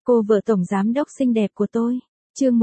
Cô vợ tổng giám đốc xinh đẹp của tôi. Chương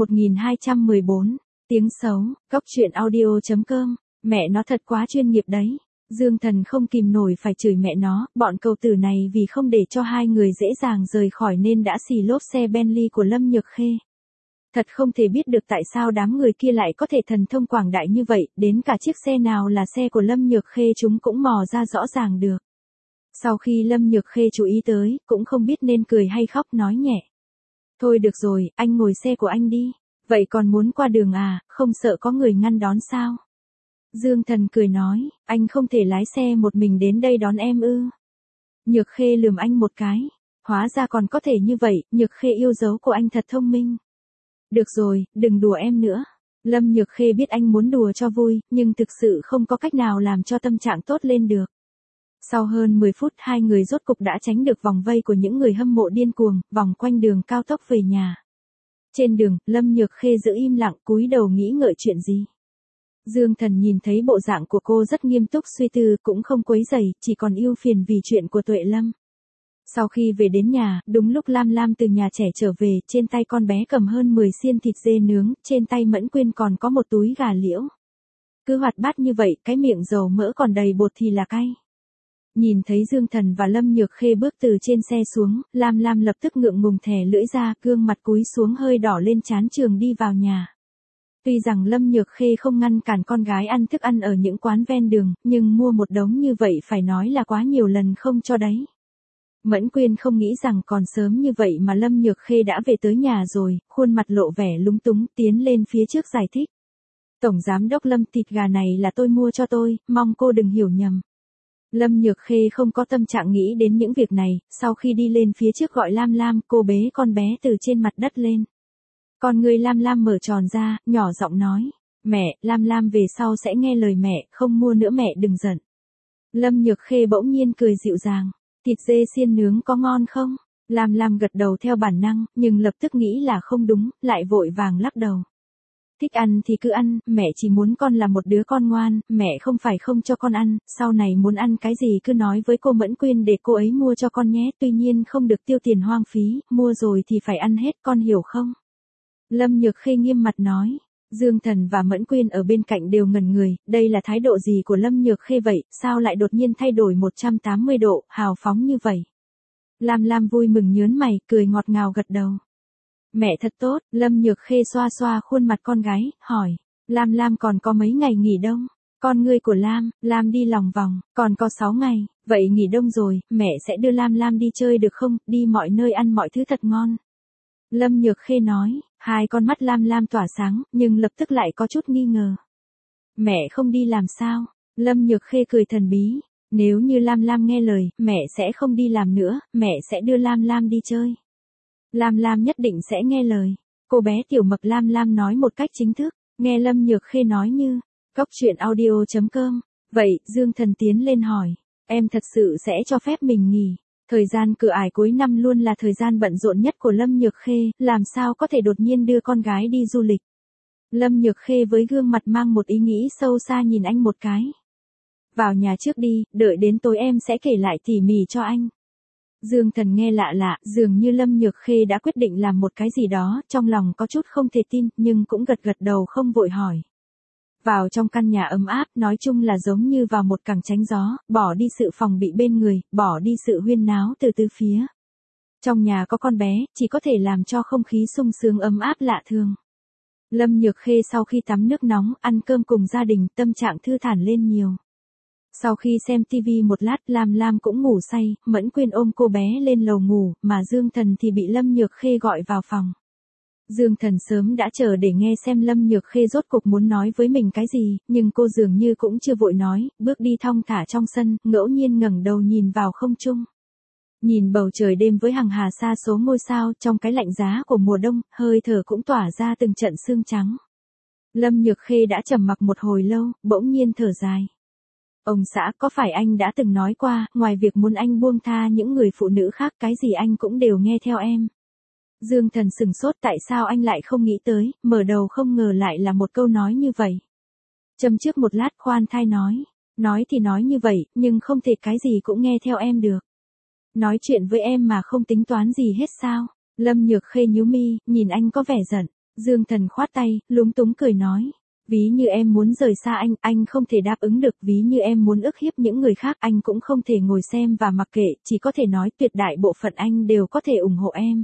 1214. Tiếng xấu. Cóc truyện audio.com. Mẹ nó thật quá chuyên nghiệp đấy. Dương Thần không kìm nổi phải chửi mẹ nó, bọn cầu tử này vì không để cho hai người dễ dàng rời khỏi nên đã xì lốp xe Bentley của Lâm Nhược Khê. Thật không thể biết được tại sao đám người kia lại có thể thần thông quảng đại như vậy, đến cả chiếc xe nào là xe của Lâm Nhược Khê chúng cũng mò ra rõ ràng được. Sau khi Lâm Nhược Khê chú ý tới, cũng không biết nên cười hay khóc, nói nhẹ. Thôi được rồi, anh ngồi xe của anh đi. Vậy còn muốn qua đường à, không sợ có người ngăn đón sao? Dương Thần cười nói, anh không thể lái xe một mình đến đây đón em ư? Nhược Khê lườm anh một cái. Hóa ra còn có thể như vậy, Nhược Khê yêu dấu của anh thật thông minh. Được rồi, đừng đùa em nữa. Lâm Nhược Khê biết anh muốn đùa cho vui, nhưng thực sự không có cách nào làm cho tâm trạng tốt lên được. Sau hơn 10 phút hai người rốt cục đã tránh được vòng vây của những người hâm mộ điên cuồng, vòng quanh đường cao tốc về nhà. Trên đường, Lâm Nhược Khê giữ im lặng cúi đầu nghĩ ngợi chuyện gì. Dương Thần nhìn thấy bộ dạng của cô rất nghiêm túc suy tư, cũng không quấy rầy, chỉ còn ưu phiền vì chuyện của Tuệ Lâm. Sau khi về đến nhà, đúng lúc Lam Lam từ nhà trẻ trở về, trên tay con bé cầm hơn 10 xiên thịt dê nướng, trên tay Mẫn Quyên còn có một túi gà liễu. Cứ hoạt bát như vậy, cái miệng dầu mỡ còn đầy bột thì là cay. Nhìn thấy Dương Thần và Lâm Nhược Khê bước từ trên xe xuống, Lam Lam lập tức ngượng ngùng thè lưỡi ra, gương mặt cúi xuống hơi đỏ lên trán trường đi vào nhà. Tuy rằng Lâm Nhược Khê không ngăn cản con gái ăn thức ăn ở những quán ven đường, nhưng mua một đống như vậy phải nói là quá nhiều lần không cho đấy. Mẫn Quyên không nghĩ rằng còn sớm như vậy mà Lâm Nhược Khê đã về tới nhà rồi, khuôn mặt lộ vẻ lúng túng, tiến lên phía trước giải thích. Tổng giám đốc Lâm, thịt gà này là tôi mua cho tôi, mong cô đừng hiểu nhầm. Lâm Nhược Khê không có tâm trạng nghĩ đến những việc này, sau khi đi lên phía trước gọi Lam Lam, cô bế con bé từ trên mặt đất lên. Con người Lam Lam mở tròn ra, nhỏ giọng nói, mẹ, Lam Lam về sau sẽ nghe lời mẹ, không mua nữa mẹ đừng giận. Lâm Nhược Khê bỗng nhiên cười dịu dàng, thịt dê xiên nướng có ngon không? Lam Lam gật đầu theo bản năng, nhưng lập tức nghĩ là không đúng, lại vội vàng lắc đầu. Thích ăn thì cứ ăn, mẹ chỉ muốn con là một đứa con ngoan, mẹ không phải không cho con ăn, sau này muốn ăn cái gì cứ nói với cô Mẫn Quyên để cô ấy mua cho con nhé, tuy nhiên không được tiêu tiền hoang phí, mua rồi thì phải ăn hết, con hiểu không? Lâm Nhược Khê nghiêm mặt nói. Dương Thần và Mẫn Quyên ở bên cạnh đều ngẩn người, đây là thái độ gì của Lâm Nhược Khê vậy, sao lại đột nhiên thay đổi 180 độ, hào phóng như vậy? Lam Lam vui mừng nhớn mày, cười ngọt ngào gật đầu. Mẹ thật tốt, Lâm Nhược Khê xoa xoa khuôn mặt con gái, hỏi. Lam Lam còn có mấy ngày nghỉ đông? Con ngươi của Lam đi lòng vòng, còn có 6 ngày, vậy nghỉ đông rồi, mẹ sẽ đưa Lam đi chơi được không, đi mọi nơi ăn mọi thứ thật ngon. Lâm Nhược Khê nói, hai con mắt Lam tỏa sáng, nhưng lập tức lại có chút nghi ngờ. Mẹ không đi làm sao? Lâm Nhược Khê cười thần bí, nếu như Lam nghe lời, mẹ sẽ không đi làm nữa, mẹ sẽ đưa Lam đi chơi. Lam nhất định sẽ nghe lời. Cô bé tiểu mập Lam nói một cách chính thức, nghe Lâm Nhược Khê nói như, cóc truyện audio.com. Vậy, Dương Thần tiến lên hỏi, em thật sự sẽ cho phép mình nghỉ? Thời gian cửa ải cuối năm luôn là thời gian bận rộn nhất của Lâm Nhược Khê, làm sao có thể đột nhiên đưa con gái đi du lịch? Lâm Nhược Khê với gương mặt mang một ý nghĩ sâu xa nhìn anh một cái. Vào nhà trước đi, đợi đến tối em sẽ kể lại tỉ mỉ cho anh. Dương Thần nghe lạ lạ, dường như Lâm Nhược Khê đã quyết định làm một cái gì đó, trong lòng có chút không thể tin, nhưng cũng gật đầu không vội hỏi. Vào trong căn nhà ấm áp, nói chung là giống như vào một cảng tránh gió, bỏ đi sự phòng bị bên người, bỏ đi sự huyên náo từ tứ phía. Trong nhà có con bé, chỉ có thể làm cho không khí sung sướng ấm áp lạ thường. Lâm Nhược Khê sau khi tắm nước nóng, ăn cơm cùng gia đình, tâm trạng thư thản lên nhiều. Sau khi xem TV một lát, Lam cũng ngủ say, Mẫn Quyên ôm cô bé lên lầu ngủ, mà Dương Thần thì bị Lâm Nhược Khê gọi vào phòng. Dương Thần sớm đã chờ để nghe xem Lâm Nhược Khê rốt cuộc muốn nói với mình cái gì, nhưng cô dường như cũng chưa vội nói, bước đi thong thả trong sân, ngẫu nhiên ngẩng đầu nhìn vào không trung. Nhìn bầu trời đêm với hàng hà sa số ngôi sao, trong cái lạnh giá của mùa đông, hơi thở cũng tỏa ra từng trận sương trắng. Lâm Nhược Khê đã trầm mặc một hồi lâu, bỗng nhiên thở dài. Ông xã, có phải anh đã từng nói qua, ngoài việc muốn anh buông tha những người phụ nữ khác, cái gì anh cũng đều nghe theo em? Dương Thần sừng sốt, tại sao anh lại không nghĩ tới, mở đầu không ngờ lại là một câu nói như vậy. Châm trước một lát khoan thai nói thì nói như vậy, nhưng không thể cái gì cũng nghe theo em được. Nói chuyện với em mà không tính toán gì hết sao? Lâm Nhược Khê nhíu mi, nhìn anh có vẻ giận. Dương Thần khoát tay, lúng túng cười nói. Ví như em muốn rời xa anh không thể đáp ứng được. Ví như em muốn ức hiếp những người khác, anh cũng không thể ngồi xem và mặc kệ, chỉ có thể nói tuyệt đại bộ phận anh đều có thể ủng hộ em.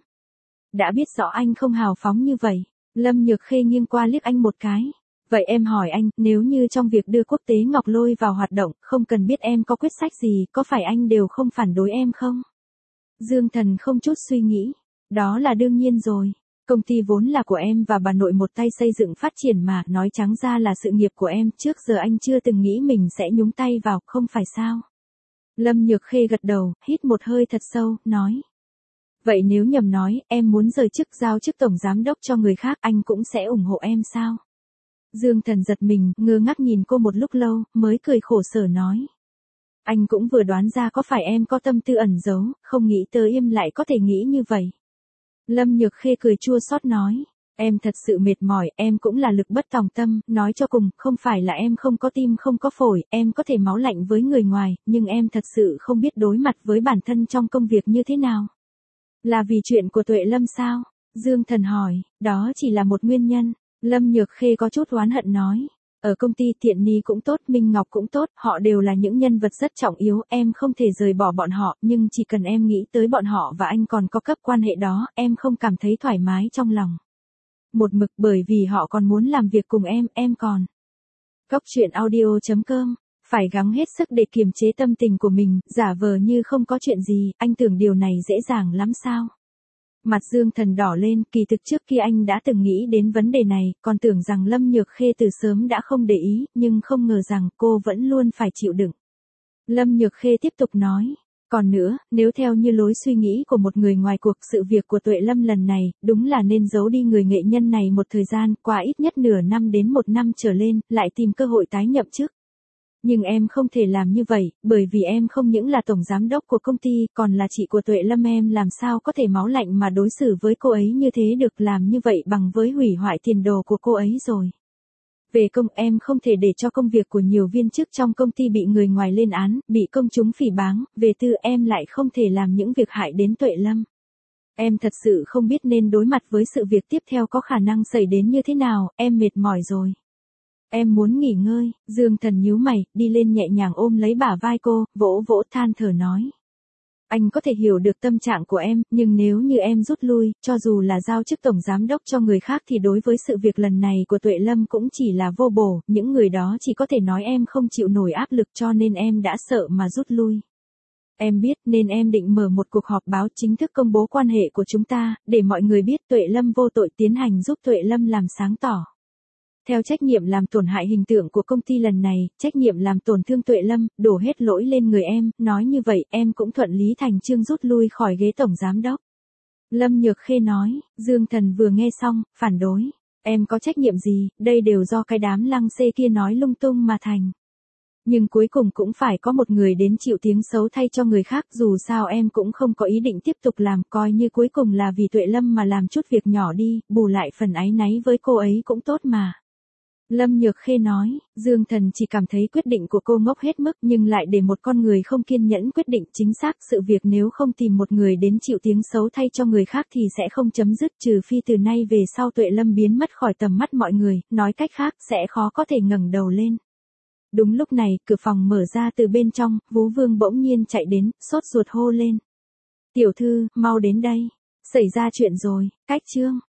Đã biết rõ anh không hào phóng như vậy. Lâm Nhược Khê nghiêng qua liếc anh một cái. Vậy em hỏi anh, nếu như trong việc đưa quốc tế ngọc lôi vào hoạt động, không cần biết em có quyết sách gì, có phải anh đều không phản đối em không? Dương Thần không chút suy nghĩ. Đó là đương nhiên rồi. Công ty vốn là của em và bà nội một tay xây dựng phát triển mà, nói trắng ra là sự nghiệp của em, trước giờ anh chưa từng nghĩ mình sẽ nhúng tay vào, không phải sao? Lâm Nhược Khê gật đầu, hít một hơi thật sâu, nói. Vậy nếu nhầm nói, em muốn rời chức giao chức tổng giám đốc cho người khác, anh cũng sẽ ủng hộ em sao? Dương Thần giật mình, ngơ ngác nhìn cô một lúc lâu, mới cười khổ sở nói. Anh cũng vừa đoán ra có phải em có tâm tư ẩn giấu, không nghĩ tới em lại có thể nghĩ như vậy. Lâm Nhược Khê cười chua xót nói. Em thật sự mệt mỏi, em cũng là lực bất tòng tâm, nói cho cùng, không phải là em không có tim không có phổi, em có thể máu lạnh với người ngoài, nhưng em thật sự không biết đối mặt với bản thân trong công việc như thế nào. Là vì chuyện của Tuệ Lâm sao? Dương Thần hỏi, đó chỉ là một nguyên nhân. Lâm Nhược Khê có chút oán hận nói. Ở công ty Thiện Ni cũng tốt, Minh Ngọc cũng tốt, họ đều là những nhân vật rất trọng yếu, em không thể rời bỏ bọn họ, nhưng chỉ cần em nghĩ tới bọn họ và anh còn có cấp quan hệ đó, em không cảm thấy thoải mái trong lòng. Một mực bởi vì họ còn muốn làm việc cùng em còn. Cóc truyện audio.com, phải gắng hết sức để kiềm chế tâm tình của mình, giả vờ như không có chuyện gì, anh tưởng điều này dễ dàng lắm sao? Mặt Dương Thần đỏ lên, kỳ thực trước kia anh đã từng nghĩ đến vấn đề này, còn tưởng rằng Lâm Nhược Khê từ sớm đã không để ý, nhưng không ngờ rằng cô vẫn luôn phải chịu đựng. Lâm Nhược Khê tiếp tục nói, còn nữa, nếu theo như lối suy nghĩ của một người ngoài cuộc, sự việc của Tuệ Lâm lần này, đúng là nên giấu đi người nghệ nhân này một thời gian, qua ít nhất nửa năm đến một năm trở lên, lại tìm cơ hội tái nhậm chức. Nhưng em không thể làm như vậy, bởi vì em không những là tổng giám đốc của công ty, còn là chị của Tuệ Lâm, em làm sao có thể máu lạnh mà đối xử với cô ấy như thế được, làm như vậy bằng với hủy hoại tiền đồ của cô ấy rồi. Về công, em không thể để cho công việc của nhiều viên chức trong công ty bị người ngoài lên án, bị công chúng phỉ báng, về tư em lại không thể làm những việc hại đến Tuệ Lâm. Em thật sự không biết nên đối mặt với sự việc tiếp theo có khả năng xảy đến như thế nào, em mệt mỏi rồi. Em muốn nghỉ ngơi. Dương Thần nhíu mày, đi lên nhẹ nhàng ôm lấy bả vai cô, vỗ vỗ than thở nói. Anh có thể hiểu được tâm trạng của em, nhưng nếu như em rút lui, cho dù là giao chức tổng giám đốc cho người khác thì đối với sự việc lần này của Tuệ Lâm cũng chỉ là vô bổ, những người đó chỉ có thể nói em không chịu nổi áp lực cho nên em đã sợ mà rút lui. Em biết nên em định mở một cuộc họp báo chính thức công bố quan hệ của chúng ta, để mọi người biết Tuệ Lâm vô tội, tiến hành giúp Tuệ Lâm làm sáng tỏ. Theo trách nhiệm làm tổn hại hình tượng của công ty lần này, trách nhiệm làm tổn thương Tuệ Lâm, đổ hết lỗi lên người em, nói như vậy em cũng thuận lý thành chương rút lui khỏi ghế tổng giám đốc. Lâm Nhược Khê nói. Dương Thần vừa nghe xong, phản đối. Em có trách nhiệm gì, đây đều do cái đám lăng xê kia nói lung tung mà thành. Nhưng cuối cùng cũng phải có một người đến chịu tiếng xấu thay cho người khác, dù sao em cũng không có ý định tiếp tục làm, coi như cuối cùng là vì Tuệ Lâm mà làm chút việc nhỏ đi, bù lại phần áy náy với cô ấy cũng tốt mà. Lâm Nhược Khê nói. Dương Thần chỉ cảm thấy quyết định của cô ngốc hết mức, nhưng lại để một con người không kiên nhẫn quyết định chính xác, sự việc nếu không tìm một người đến chịu tiếng xấu thay cho người khác thì sẽ không chấm dứt, trừ phi từ nay về sau Tuệ Lâm biến mất khỏi tầm mắt mọi người, nói cách khác, sẽ khó có thể ngẩng đầu lên. Đúng lúc này, cửa phòng mở ra từ bên trong, Vú Vương bỗng nhiên chạy đến, sốt ruột hô lên. Tiểu thư, mau đến đây. Xảy ra chuyện rồi, cách chương.